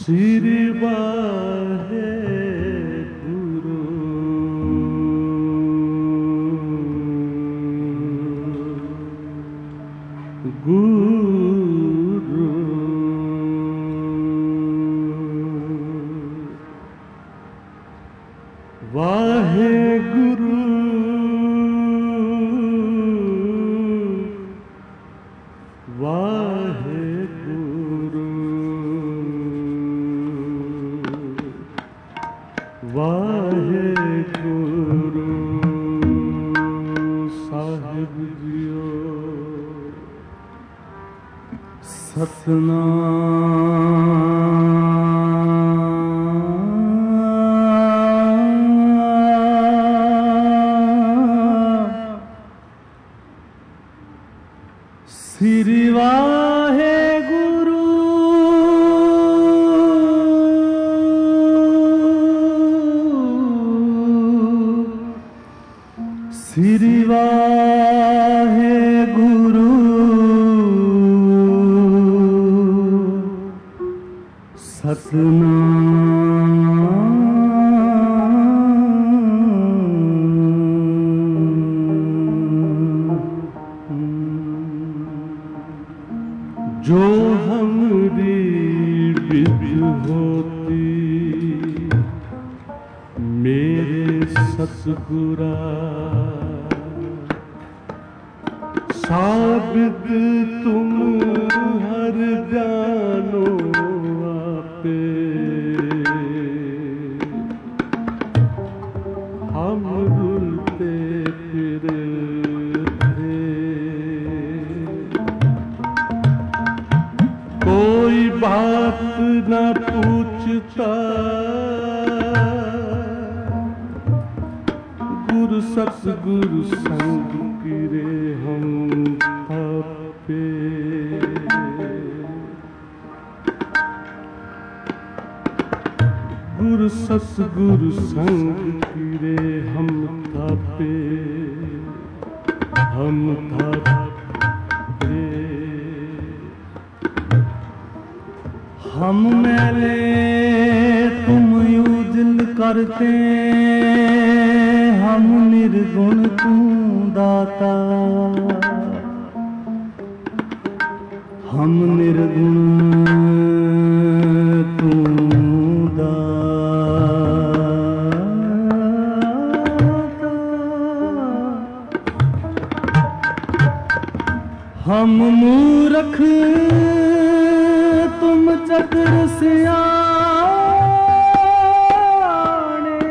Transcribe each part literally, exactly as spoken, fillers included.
श्री वाहे गुरु गुरु वाहे गुरु वाहे गुरु वाहे गुरु साहिब जियो सतनाम श्री वाहे गुरु श्री वाहे गुरु सतनाम जो हमरी विध होती मेरे सतगुरा साबित तुम हर जानो आपे हम रुलते फिरते कोई बात न पूछता गुरु सतगुरु संग गिरे हम आपे गुरु सतगुरु संग गिरे हम थापे हम थापे हम मैले तुम युजल करते हम निर्गुण तू दाता हम निर्गुण तू दाता हम मूर्ख तुम चक्र सियाने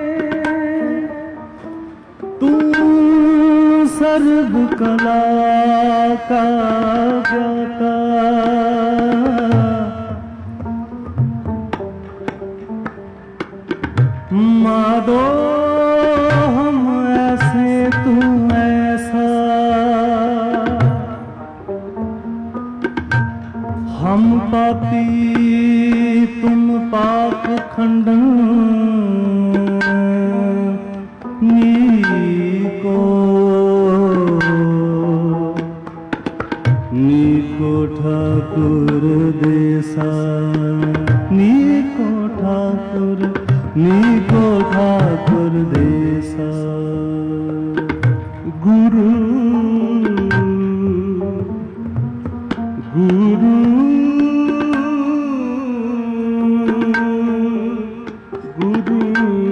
तू सर्व कला का ज्ञाता मादो हम ऐसे तू ऐसा हम पापी तुम पाप खंडन नीको नीको ठाकुर देसा नीको ठाकुर नीको ठाकुर देसा गुरु गुरु गुरु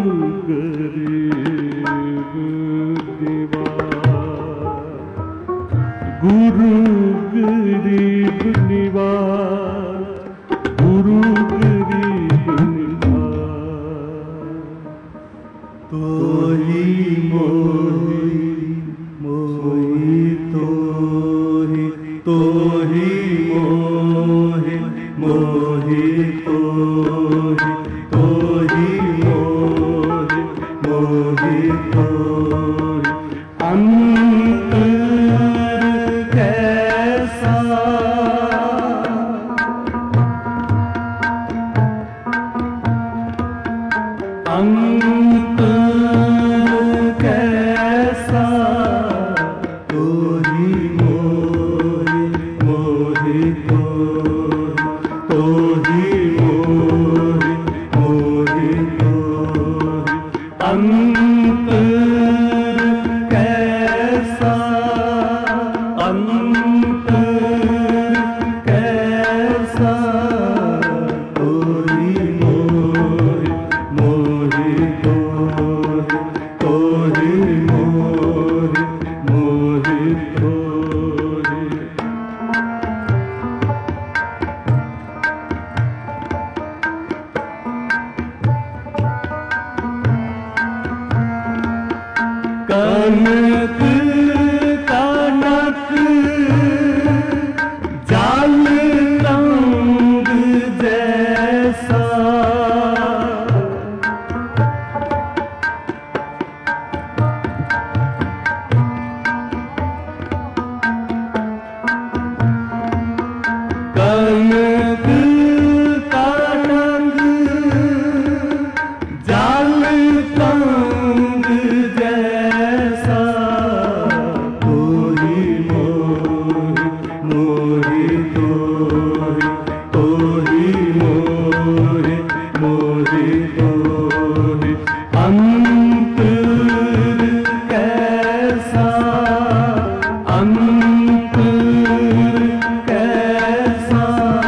गरीब निवास गुरु गरीब निवास गुरु गरीब निवास तो ही मोही मोही तो ही तो ही मोही मोही तो ही तो ही मोही मोही तो ही अंतर कैसा अंतर कैसा तो ही मोही मोही तो तो ही मोही अंतर कैसा, अंतर कैसा, कोई मोहि मोहि कोहि, कोहि मोहि मोहि कोहि। कनक कनक जाल रंग जैसा, कनक कनक जाल रंग जैसा, कोहि मोहि मोहि कोहि, कोहि मोहि मोहि कोहि। अंतर कैसा, अंतर कैसा,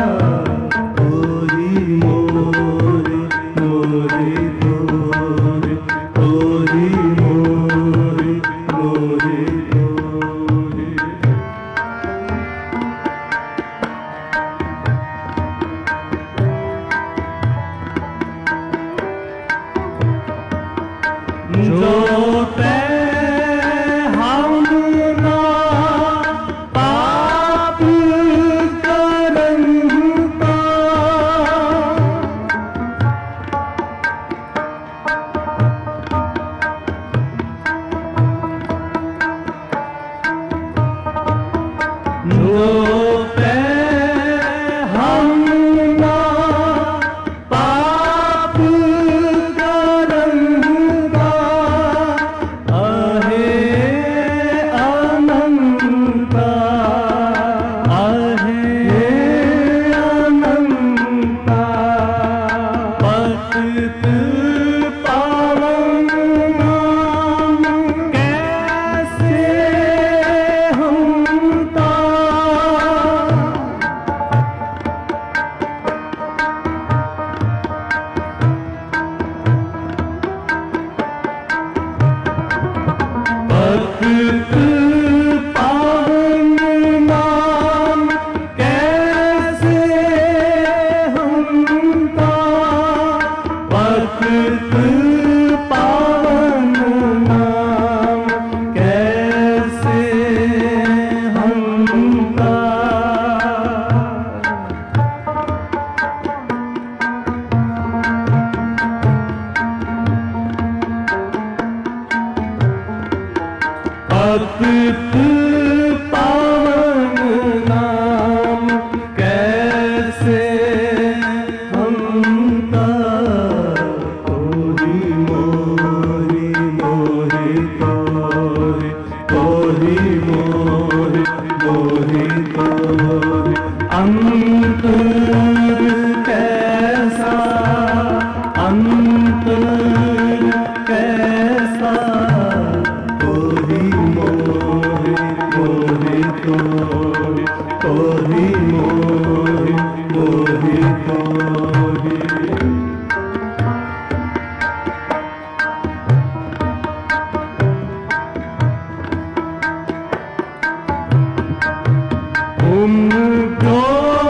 कोहि मोहि मोहि कोहि, कोहि मोहि मोहि कोहि। जो ते हम ना पाप करंता, जो ते हम ना पाप करंता, आहे अनंता, आहे अनंता। पतित पावन नाम कैसे हमता, पतित पावन नाम कैसे हमता, पतित पावन नाम कैसे हमता। पतित पावन नाम कैसे हमता, कोहि मोहि मोहि कोहि, कोहि मोहि मोहि कोहि। अंतर कैसा, अंतर कैसा, कोहि मोहि मोहि कोहि, कोहि मोहि मोहि कोहि। उनको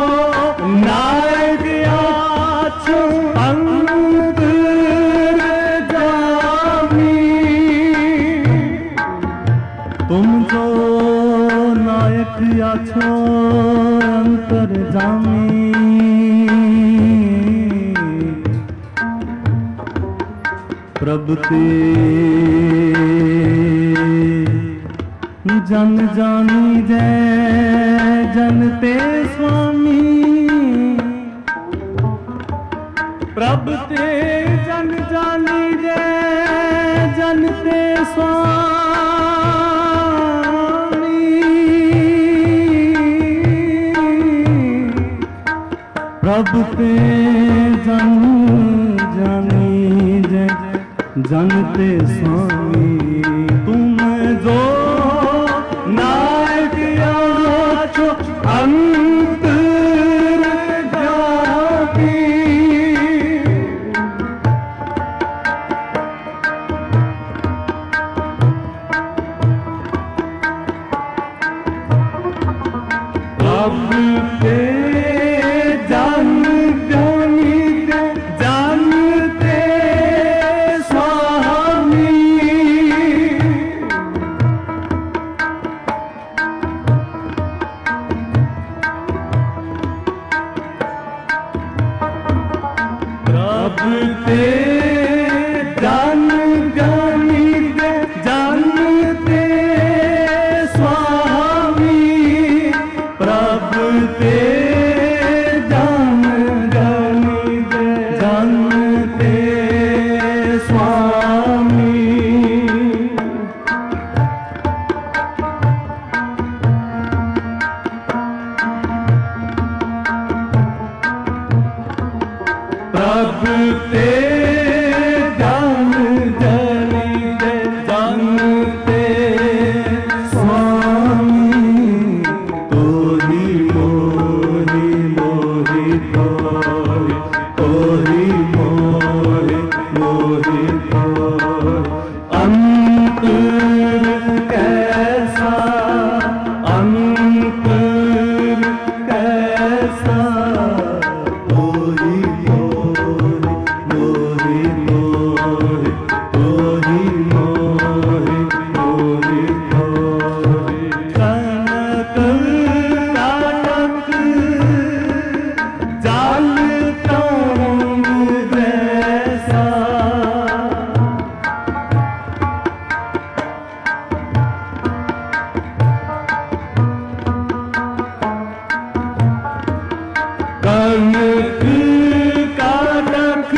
नायक आछो अंतर जामी, तुम जो नायक आछो अंतर जामी, प्रभु ते जन जानी जय, जन ते स्वामी, प्रभु ते जन जानी जय, जन ते स्वामी। प्रभु ते जन जानी जय, जानते स्वामी तुम जो नायक आछो अंतर जाती अब ते जान जानी दे जानते स्वामी अब ते जान जानी दे जानते स्वामी प्रभ ते जान जानी दे जानते स्वामी प्रभ ते जान जानी दे जानते स्वामी तोरी मोरी मोरी तोरी तोरी मोरी मोरी तोरी अंतर कैसा अंतर कैसा तोरी मोरी मोरी मोरी तोरी मोरी मोरी तोरी कनक काटक जाल तोम जैसा कनक काटक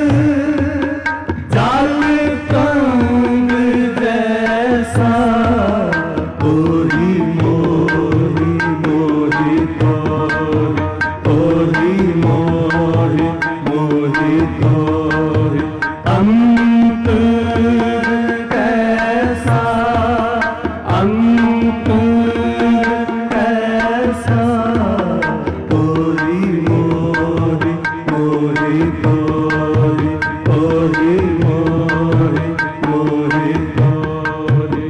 जाल तोम जैसा तोरी मोरी मोरी तोरी तोरी मोरी मोरी तोरी अंतर कैसा अंतर कैसा तोरी मोरी मोरी तोरी तोरी मोरी मोरी तोरी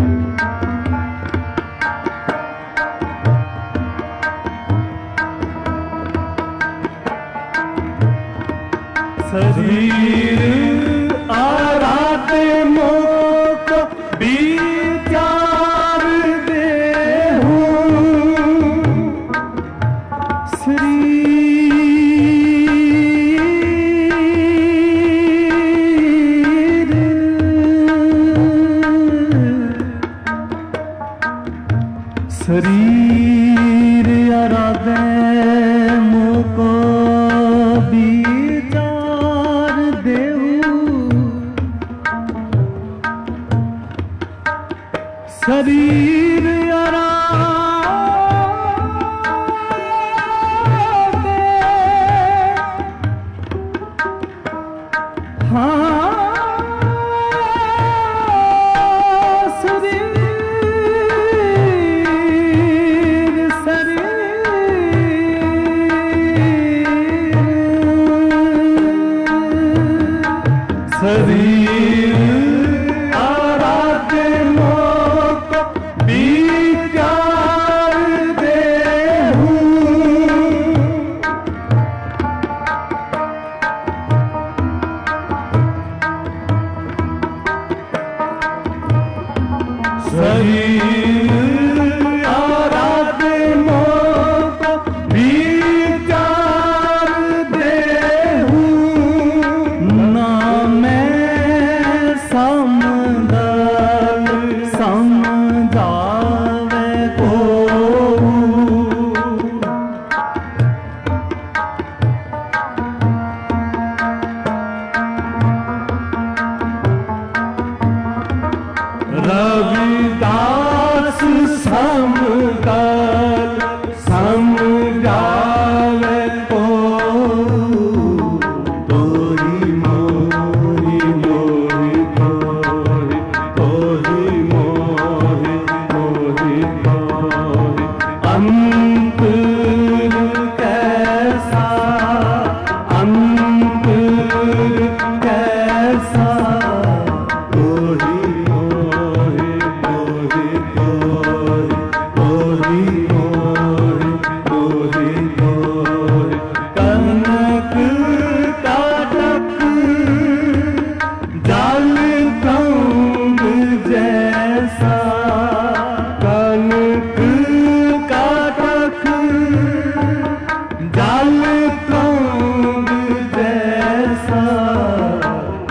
शरीर आराते मोक विचार देहूं शरीर शरीर आराधे मोको विचार देहूं शरीर आराधे हाँ शरीर शरीर आराधे मोक विचार देहूं शरीर आराधे मोक विचार देहूं ना मैं समदल समझावे को रविदास समदल समझावे को तोरी मोरी मोरी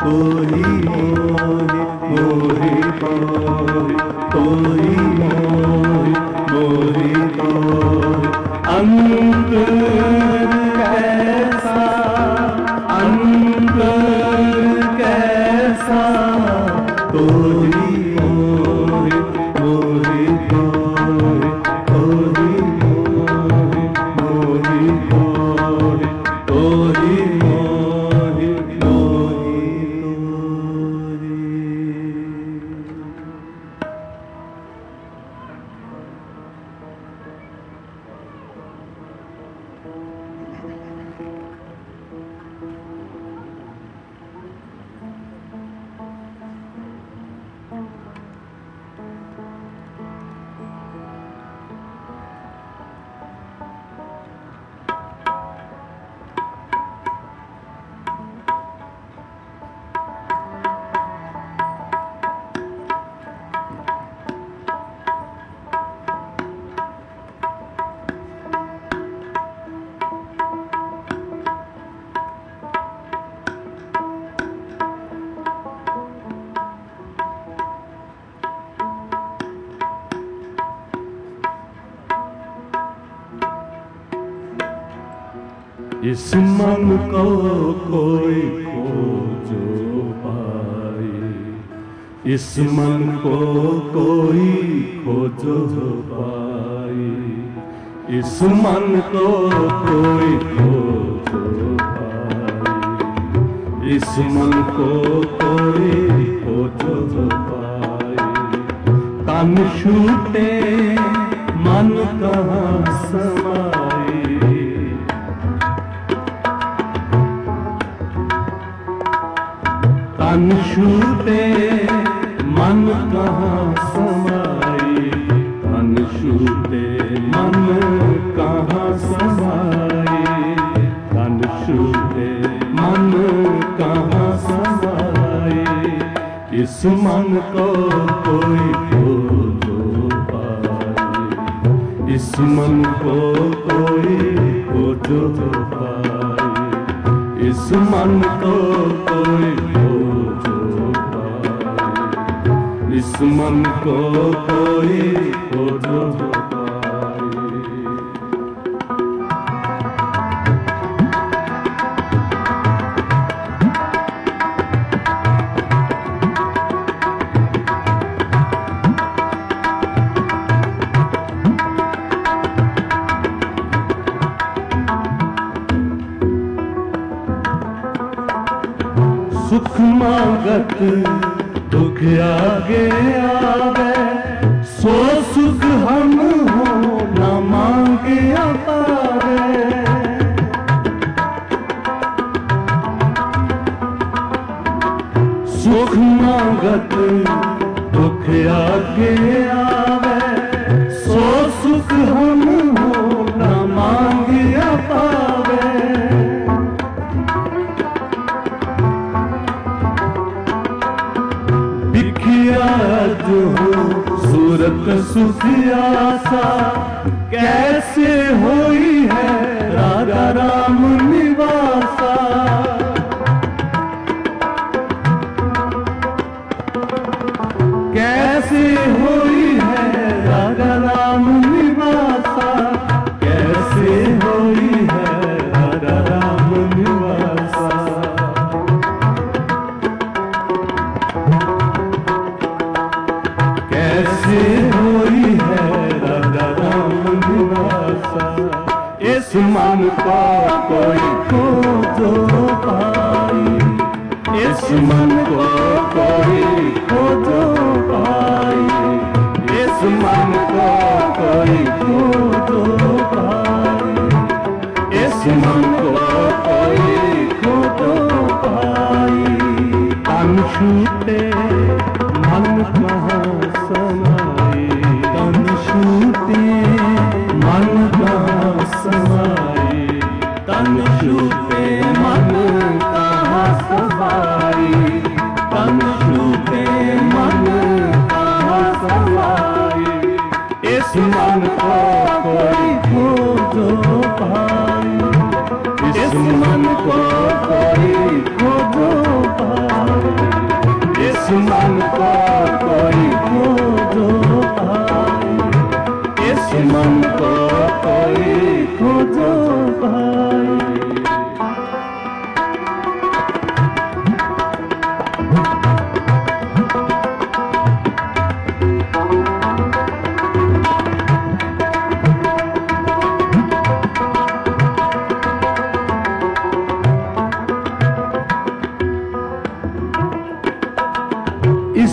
कोई मोहि मोहि कोहि कोई मोहि मोहि कोहि अंतर कैसा अंतर कैसा कोई मोहि मोहि कोहि कोई मोहि मोहि कोहि कोई मोहि मोहि इस मन को कोई खोजो पाए, इस मन को कोई खोजो पाए, इस मन को कोई खोजो पाए, इस मन को कोई खोजो पाए। तन छूटे मन कहाँ समाए, तन छूटे मन कहाँ समाए, तन छूटे मन कहाँ समाए, तन छूटे मन कहाँ समाए। इस मन को कोई खोजो पाए, इस मन को कोई खोजो पाए, इस मन को कोई इस मन को कोई खोजो पाए। सुख मांगत दुख आगे आवे, सो सुख हम हो न मांगे पावे। सुख मांगत दुख आगे आवे, सो सुख हम हो न मांगे पावे। जो सूरत सुखियासा कैसे होई है राधा राम निवासा। कैसे होई है राधा राम निवासा, कैसे होई है राधा राम निवासा। कैसे होई है राधा राम निवासा। इस मन को कोई खोजो पाई, इस मन को कोई खोजो पाई, इस मन को कोई खोजो पाई, इस मन को कोई खोजो पाई। तन छूटे मन कहाँ समाए, तन छूटे मन कहाँ समाए, तन छूटे मन कहाँ समाए, तन छूटे मन कहाँ समाए। इस मन को कोई खोजो पाए, इस मन को कोई खोजो पाए।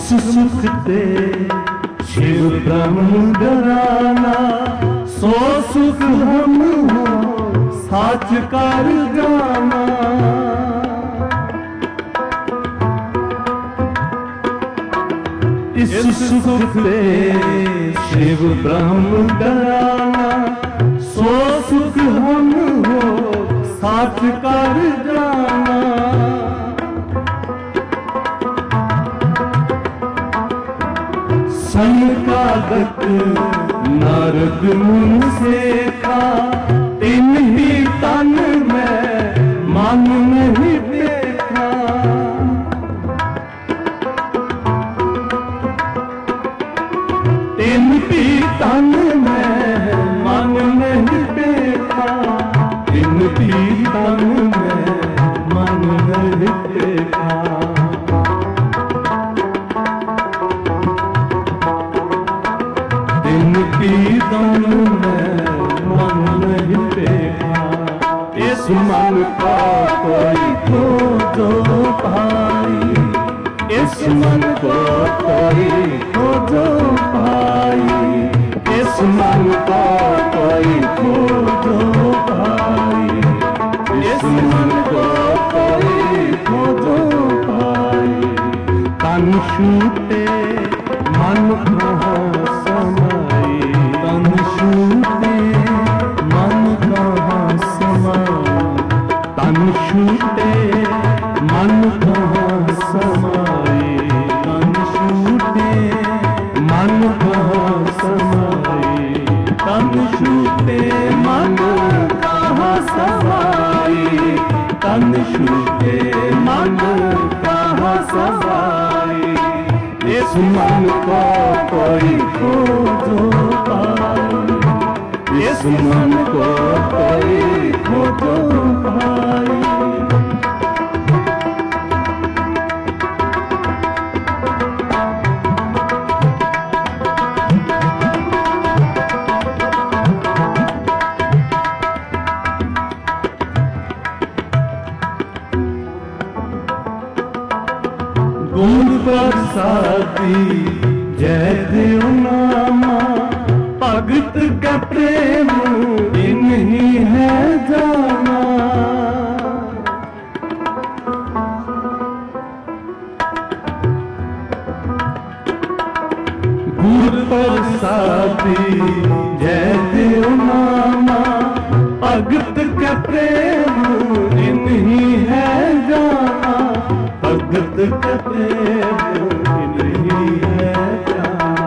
इस सुख ते शिव ब्रह्म डराना, सो सुख हम हो साच कर जाना। इस सुख ते शिव ब्रह्म डराना, सो सुख हम हो साच कर जाना। सनकादिक नारद मुनि सेखा, तिन ही तन में मन नहीं देखा। तिन ही तन में मन नहीं देखा, तिन ही तन में मन नहीं देखा। तन में मन नहीं देखा, इस मन का कोई खोजो भाई, इस मन को कोई खोजो भाई, इस मन को कोई खोजो भाई, इस मन को कोई खोजो भाई। तन छूटे मन कहाँ समाई, तन छूटे मन कहाँ समाई, तन छूटे मन कहाँ समाई, तन छूटे मन कहाँ समाई, तन छूटे मन कहाँ समाई, तन छूटे मन कहाँ समाई। इस मन को कोई खोजो भाई, इस मन को कोई खोजो भाई। गुर बरसाती जय देव नामा, भगत का प्रेम इन्हीं है जाना। गुर बरसाती जय देव नामा, भगत का प्रेम इन्हीं है जाना, भगत का प्रेम इन्हीं है जाना।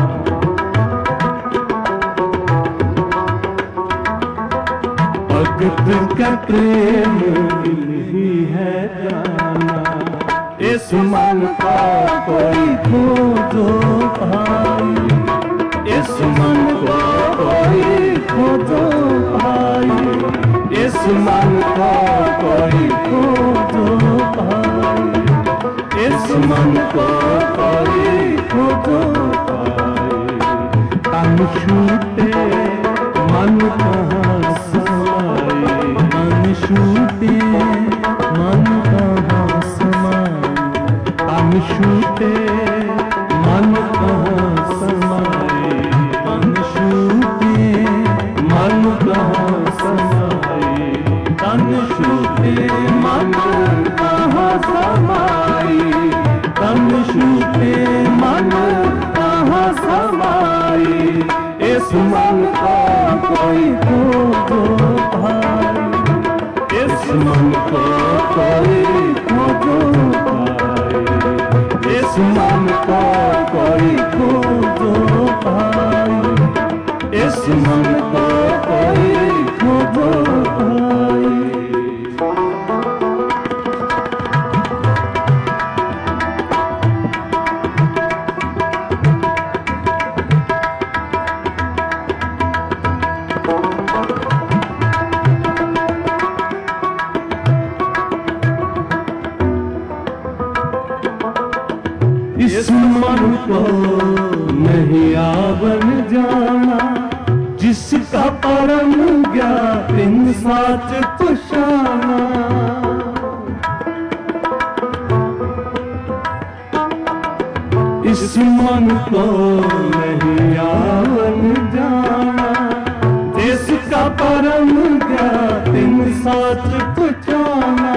भगत का प्रेम इन्हीं है जाना। इस मन का कोई खोजो भाई, इस मन को कोई खोजो भाई, इस मन को कोई खोजो भाई, इस मन को कोई खोजो भाई। तन छूटे मन कहाँ समाई, तन छूटे मन कहाँ समाई, तन छूटे मन कहाँ समाई, तन छूटे मन कहाँ समाई, तन छूटे मन कहाँ समाई, तन छूटे मन कहाँ समाई। इस मन का कोई खोजो भाई, इस मन को कोई खोजो भाई, इस मन को कोई खोजो भाई, इस मन को कोई खोजो भाई। इस मन को नहीं आवन जाना, जिसका परम ज्ञान साच पुछाना। इस मन को नहीं यावन जाना, जिसका परम ज्ञात साच पहचाना।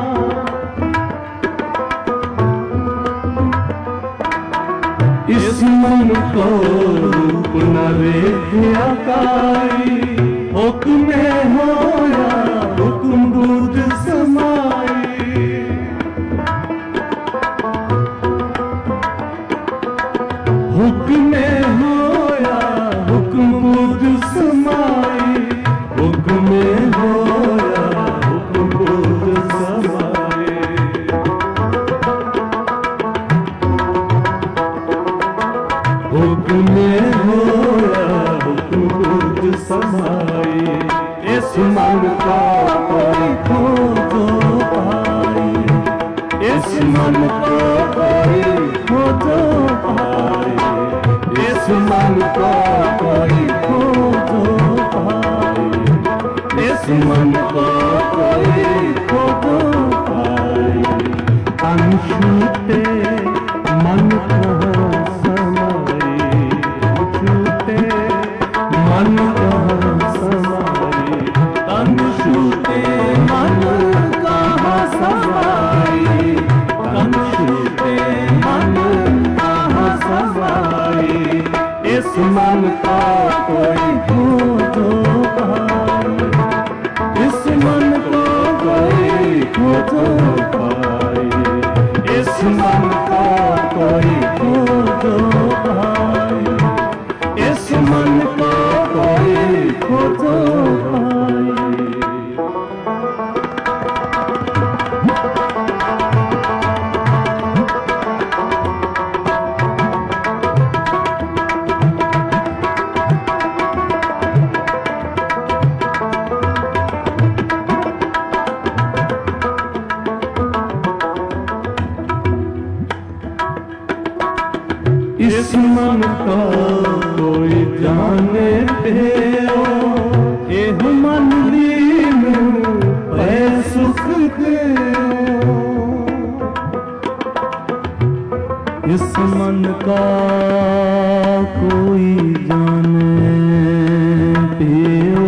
इस मन को रूप न रेखा काई, हुक्म होया हुक्म बुध समाई। हुक्म होया हुक्म बुध समाई, हुक्म होया हुक्म बुध समाई। हुक्म होया हुक्म बुध समाई। इस मन का कोई खोजो पाई, इस मन को कोई खोजो पाई, इस मन को कोई खोजो पाई, इस मन को कोई खोजो पाई। तन छूटे मन कहाँ समाई, छूटे मन कहाँ समाई, तन छूटे मन कहाँ समाई, तन छूटे मन कहाँ समाई। इस मन का कोई खोजो पाई, इस मन को कोई खोजो पाई, इस मन को कोई खोजो पाई, इस मन को कोई खोजो पाई। इस मन का कोई जाने पेओ, एह मन लीन पै सुख देओ। इस मन का कोई जाने पेओ,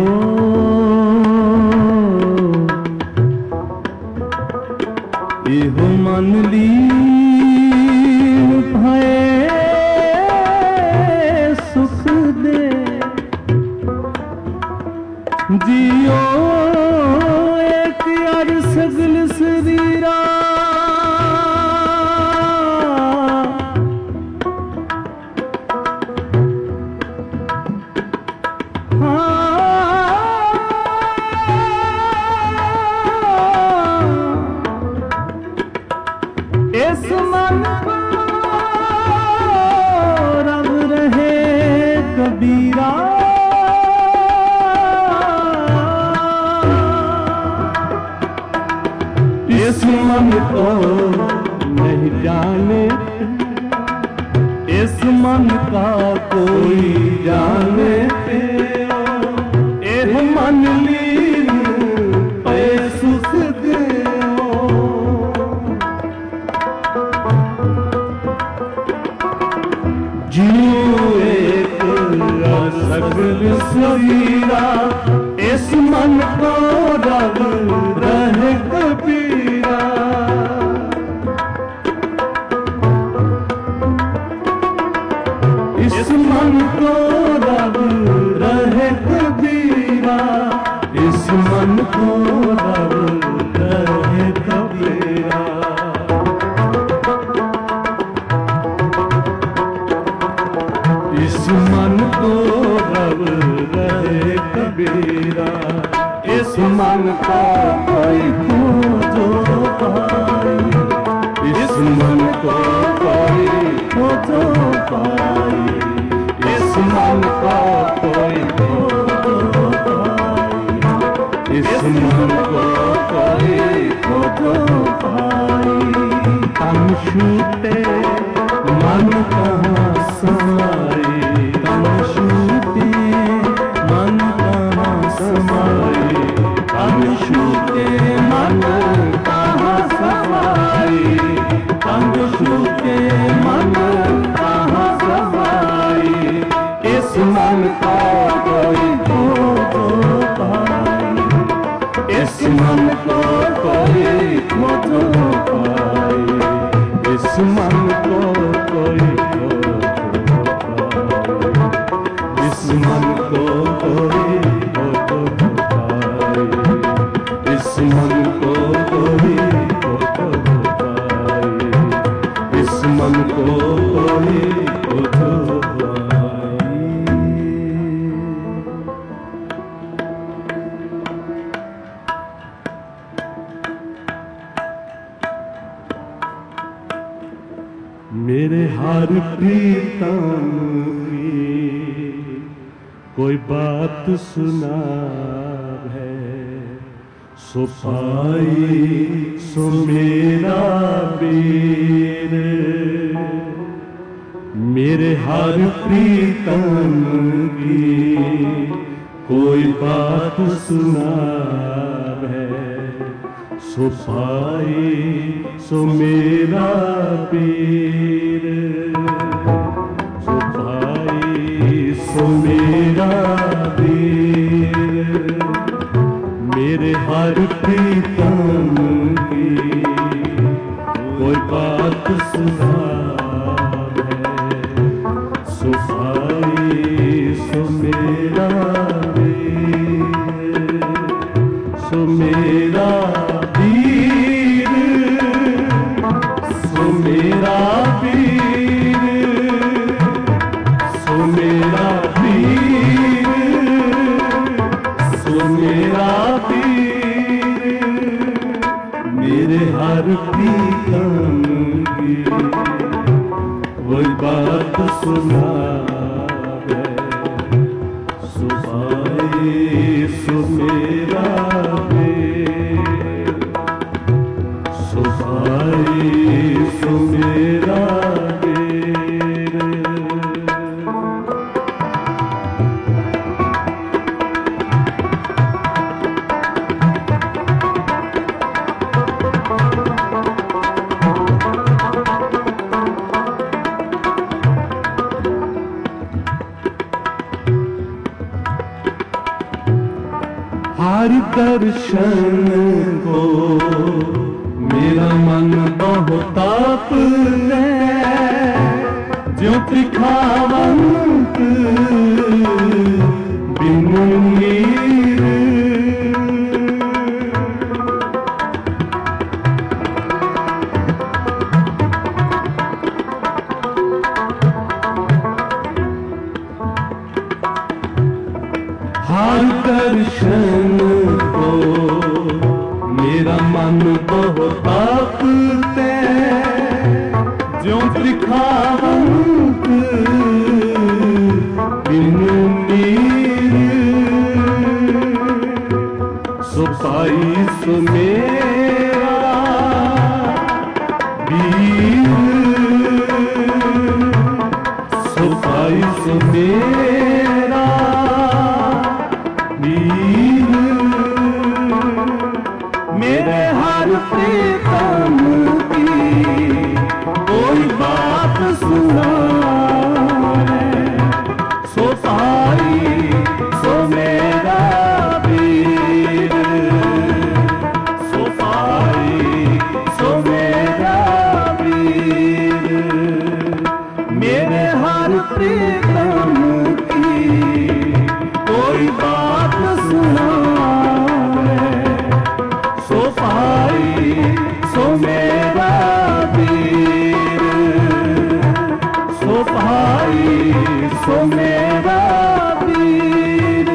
एह मन लीन भय सुख दे। जियो एक यार सगल शरीरा, इस मन को रब रहे कबीरा। इस मन को नहीं जाने, इस मन का कोई जाने पेओ, एह मन लीन पै सुख देओ। जियो एक सगल शरीरा, इस मन को रब रहे कबीरा। इस मन को रब रहे कबीरा, इस मन को रब रहे कबीरा। इस मन को रब रहे कबीरा। इस मन का कोई खोजो पाई, इस मन को कोई खोजो पाई, इस मन को कोई खोजो पाई, इस मन को मन को कोई बुझवाई। मेरे हर प्रीतम की कोई बात सुना है, सो पाई सो मेरा वीर। मेरे हर प्रीतम की कोई बात सुना है, सो पाई सो मेरा वीर। सो पाई सो मेरा वीर। मेरे हर प्रीतम की कोई बात सुना है, सो पाई सो मेरा वीर। सो मेरा वीर, सो मेरा वीर, सो मेरा वीर, सो मेरा वीर। मेरे हर प्रीतम की वही बात सुना है, सो पाई सो मेरा वीर। सो पाई सो मेरा वीर। हर दर्शन को मेरा मन बहुत अपने, ज्यों त्रिखावंत बिनु नीर। हर दर्शन को मेरा मन बहुत अपने, ज्यों त्रिखावंत बिनु नीर। सो पाई सो मेरा वीर। सो पाई सो मेरा वीर। मेरे हर प्रीतम की कोई बात सुना है, सो पाई सो मेरा वीर। सो पाई सो मेरा वीर। मेरे हर प्रीतम की कोई बात सुना है, सो पाई सो मेरा वीर। सो पाई सो मेरा वीर।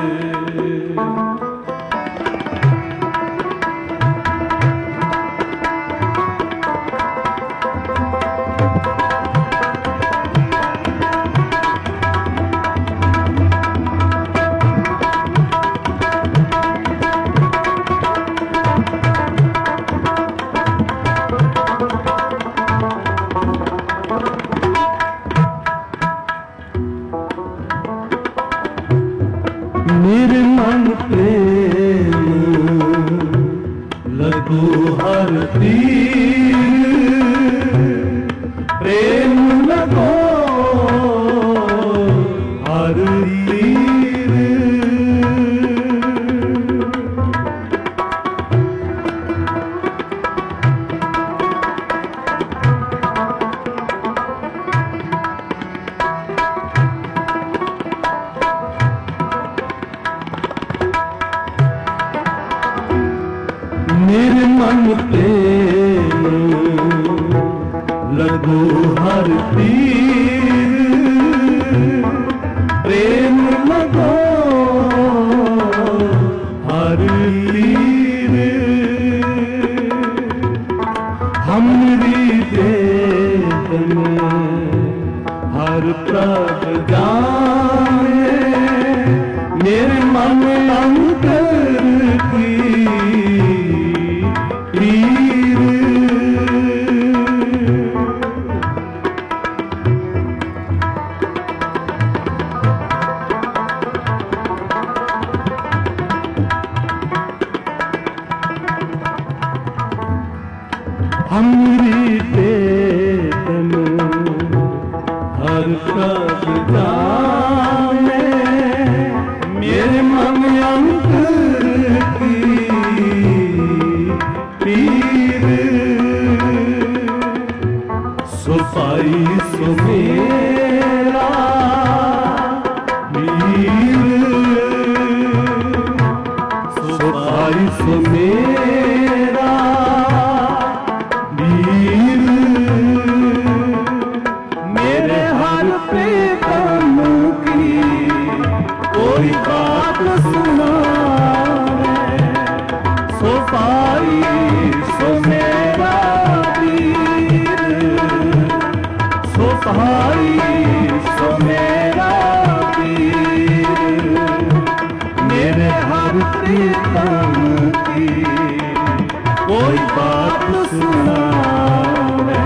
निर्मल प्रेम लगो हर तीर। प्रेम लगो हर तीर। निर्मल प्रेम लगो हर तीर प्रेम लगो हर तीर हमरी देत में हर प्रभ जाने मेरे मन अंतर की पीर हमरी देत में हर प्रभ जाने मेरे मन अंतर की पीर सुपाई सो मेरा वीर सुपाई सो मेरा वीर मेरे हर प्रीतम की कोई बात सुनावे सुपाई सो मेरा वीर सुपाई सो मेरा वीर मेरे हर प्रीतम की कोई बात सुनावे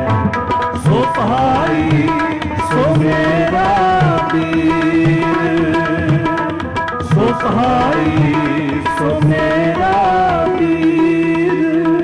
सुपाई सो मेरा वीर सुपाई सो मेरा वीर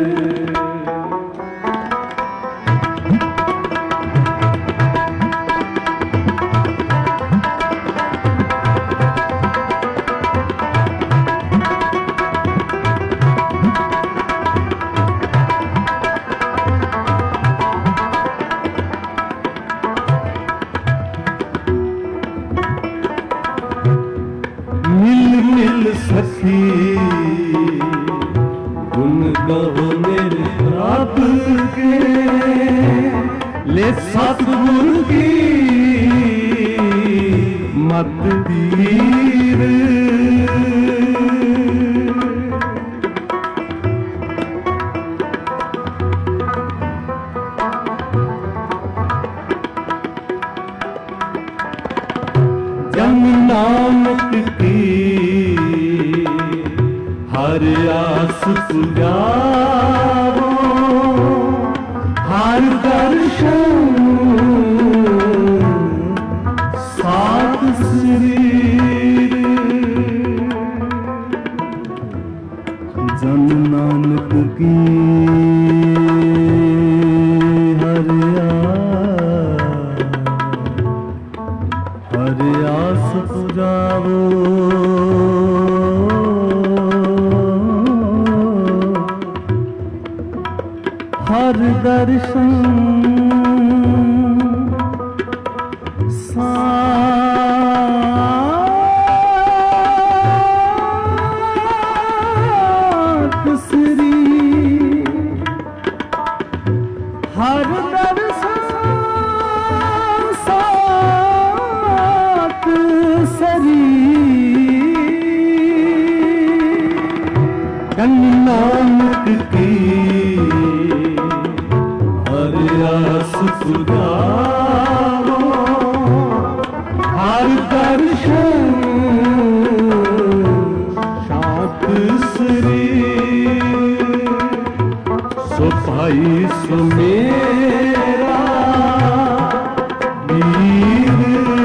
सखी गुण कहो मेरे प्रभ के ले सतगुरु की मत तीर जन नानक की हर आस पुजावो हर दर्शन सात शरीर जन नानक की हर हर आस पुजावो हर दर्शन सात श्री हर दर्शन सात शरीर नानक की आस पुजावो हर दर्शन सात शरीर सुपाई सो मेरा वीर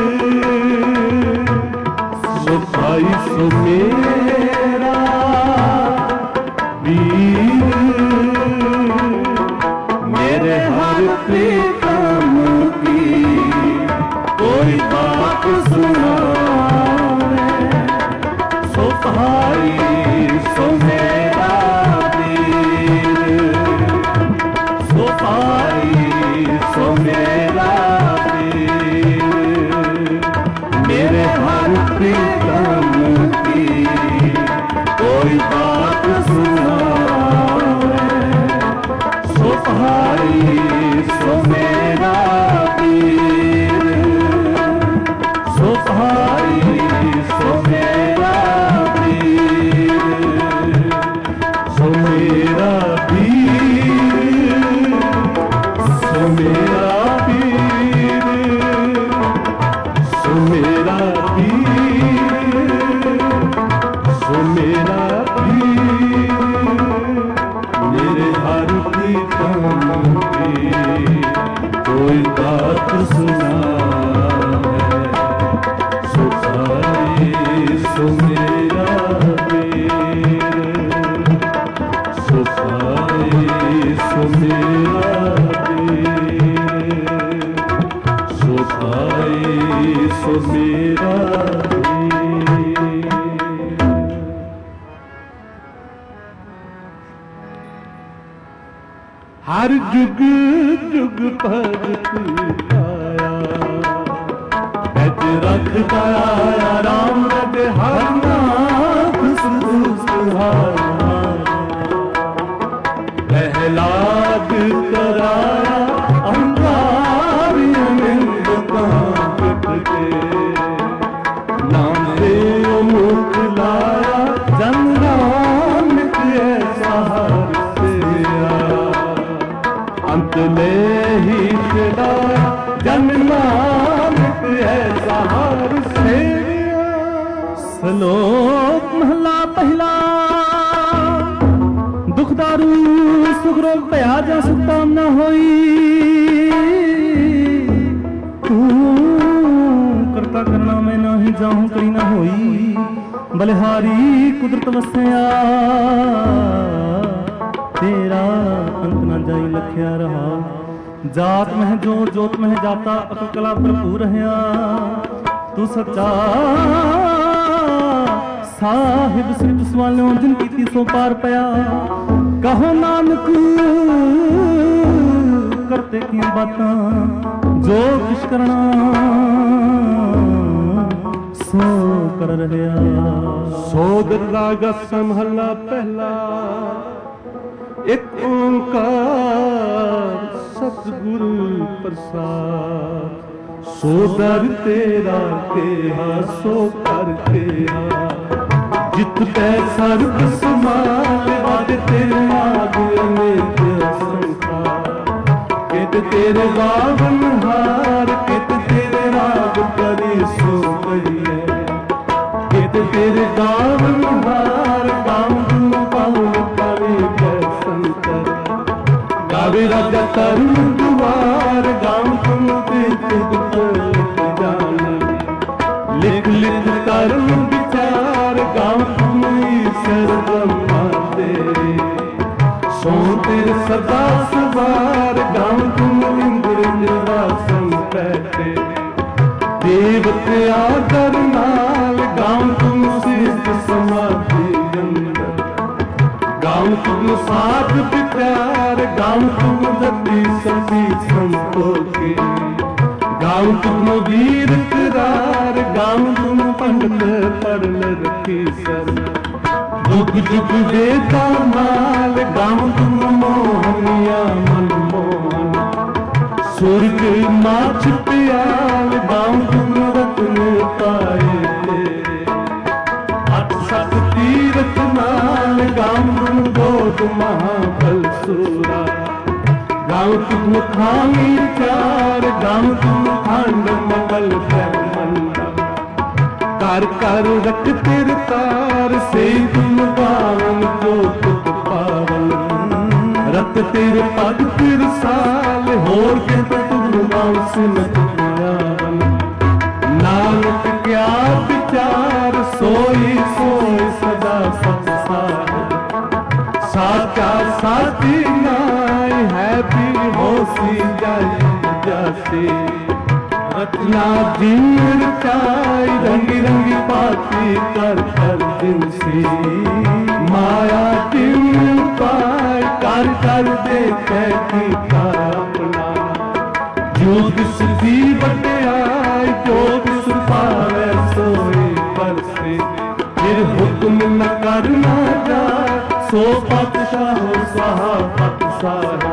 सुपाई सो मेरा वीर मेरे हर प्रीतम की कोई बात सुनावे सुपाई सो मेरा वीर सुपाई सो मेरा वीर मेरे हर प्रीतम की कोई बात सुनावे सुपाई सो सो मेरा पीर, सो मेरा पीर, सो मेरा पीर, मेरे हर प्रीतम की कोई बात सुना है। सो साए सो मेरा पीर, सो साए सो मेरा पीर, सो साए सो मेरा पीर। हर जुग जुग भगत पाया, गज रखता आया राम गज हर नाथ सुहाया। प्रहलाद कराया अंगारियों में दुकान के, नाम से मुख लाया जन नानक ऐसा हर से आया। अंत में ही चला जन नानक ऐसा हर से आया। श्लोक महला पहला। दुख दारू सुख रोग भया जा सुखताम न होई, तू करता करना मैं नहीं जाऊं करी न होई। बलिहारी कुदरत वसया तेरा अंत न जाई लख्या रहा। जात मह जो जोत मह जाता अकल कला भरपूर रहा। तू सच्चा साहिब सिर्फ सवालों जिन की सो पार पया। कहो नानक करते की बातां जो किश करना सो कर रहा। सोदर राग संभला पहला। एक ओंकार सतगुरु प्रसाद। सोदर तेरा तेहा सो कर तेहा। जित पै सर्ब समाल अज तेरे नाग अनेक संसार। कित तेरे बावन हार कित तेरे राग करी सो करिए। कित तेरे गावन हार गाँव तुम पावन करी कैसन कर। गावे राजा तरुण दुआर गाँव तुम लिख जान। लिख लिख तरुण विचार गाँव तुम ईश्वर ब्रह्मा दे। सो तेरे सदा सवार गाँव तुम इंद्र निवासन बैठे। देवते आदर नाल गाँव तुम सिद्ध समाधि अंदर। गाँव तुम साध प्यार गाँव तुम जति सती संतोषी। गाँव तुम वीर करार गाँव तुम पंडित पढ़ल रखी सर। जुग जुग देता माल गाँव तुम मोहनिया मनमोहन। स्वर्ग माछ प्याल गाँव तुम रत्न पाए तेरे। अठ सत तीरथ नाल गाँव तुम गोद महाबल सूरा। गाँव तुम खामी चार गाँव तुम खंड मंगल मंडा। कर कर रख तिर तार से तुम पावन जो तुत पावन। रत तेरे पग तिर साल होर के तुम मानसिन तुम। नानक क्या विचार सोई सोई सदा संसार। साचा साथी नाय है भी होसी जाई जासी। रचना जीर चाय रंगी रंगी पाती कर कर जिनसी। माया तिम पाय कर कर देखे की अपना। जो दिस दी बटियाई जो दिस पावे सोई बरसे। फिर हुक्म न करना जा सो पातशाह सहा पातशाह।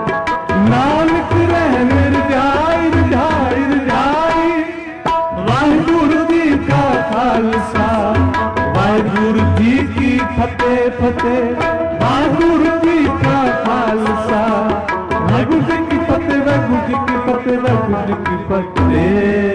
नानक रह निर्जाई रजाई रजाई। वाहिगुरु जी का खालसा वाहिगुरु जी की फतेह फतेह। वाहिगुरु जी का खालसा वाहिगुरु जी की फतेह। गुर की फतेह।